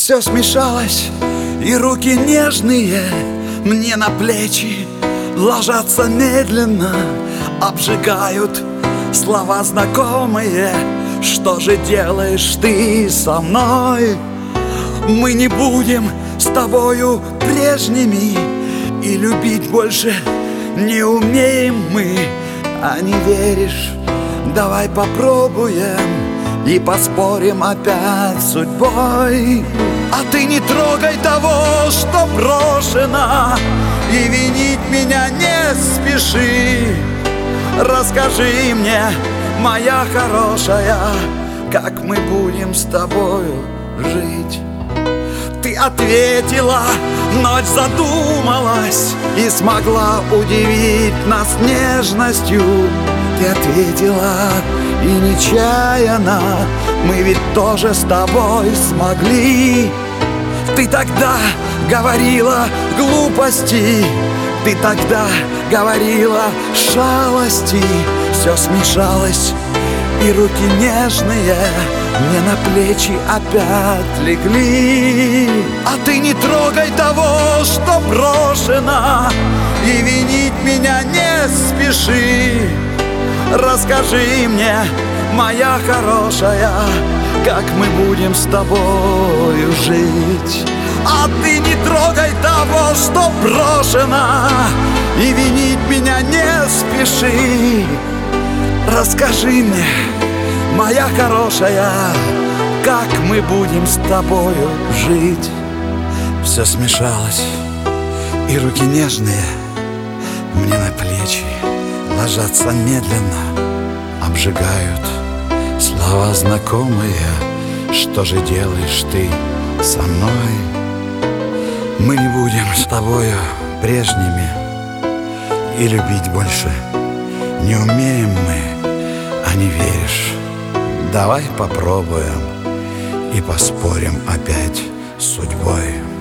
Все смешалось, и руки нежные мне на плечи ложатся медленно, обжигают слова знакомые. Что же делаешь ты со мной? Мы не будем с тобою прежними, и любить больше не умеем мы. А не веришь? Давай попробуем и поспорим опять с судьбой. А ты не трогай того, что брошено, и винить меня не спеши. Расскажи мне, моя хорошая, как мы будем с тобою жить. Ты ответила, ночь задумалась и смогла удивить нас нежностью. Ты ответила, и нечаянно мы ведь тоже с тобой смогли. Ты тогда говорила глупости, ты тогда говорила шалости. Все смешалось, и руки нежные мне на плечи опять легли. А ты не трогай того, что брошено, и винить меня не спеши. Расскажи мне, моя хорошая, как мы будем с тобою жить. А ты не трогай того, что брошено, и винить меня не спеши. Расскажи мне, моя хорошая, как мы будем с тобою жить. Все смешалось, и руки нежные мне на плечи ложатся медленно, обжигают слова знакомые. Что же делаешь ты со мной? Мы не будем с тобою прежними, и любить больше не умеем мы. А не веришь? Давай попробуем и поспорим опять с судьбой.